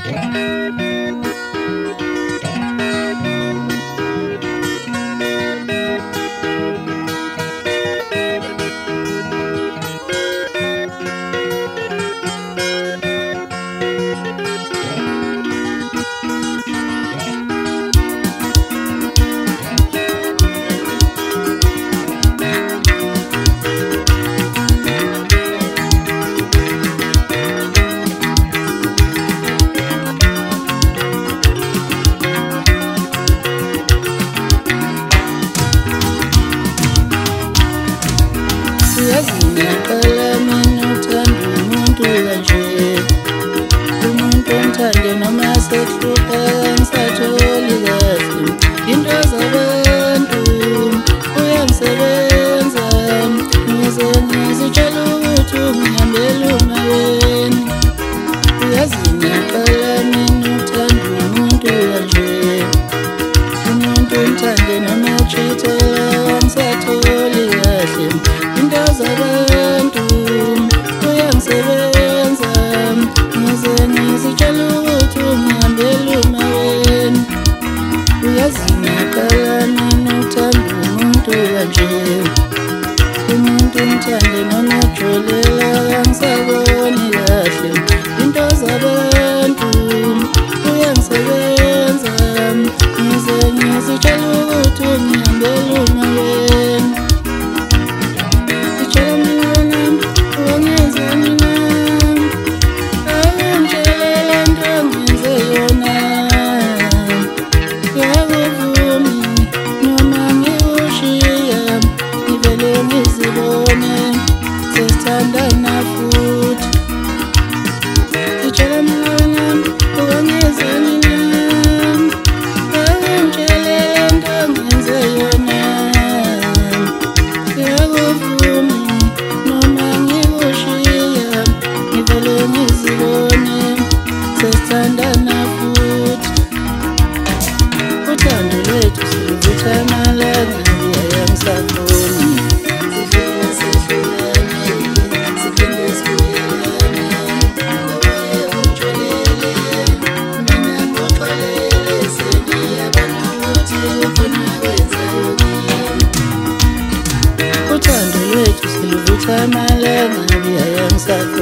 Ngiyaqala mina uthanda umuntu kanje, umuntu omthande noma sehluka ngisatholi kahle into zabantu uyangisebenza ngize ngizitshela ukuthi ungihambela umaweni. Uyazi ngiyaqala mina uthanda umuntu kanje, umuntu omthande noma chithela ngisatholi kahle into zabantu uyangisebenza ngize ngizitshela ukuthi ungihambela umaweni. Uyazi ngiyaqala mina uthanda umuntu kanje, umuntu omthande noma ujolela ngisaboni kahle into zabantu uyangisebenza ngize ngizitshela ukuthi ungihambela umaweni. Sesithandana futhi sitshela mngani ungangizani nami, angitshelele into ngenze yona. Ngiyakuvuma noma ngikushiya ngivele ngizibone sesithandana futhi. Uthando lwethu siluvutha amalanga ngiyaye ngisafuni uthando lwethu siluvutha amalanga ngiyaye ngisafuni.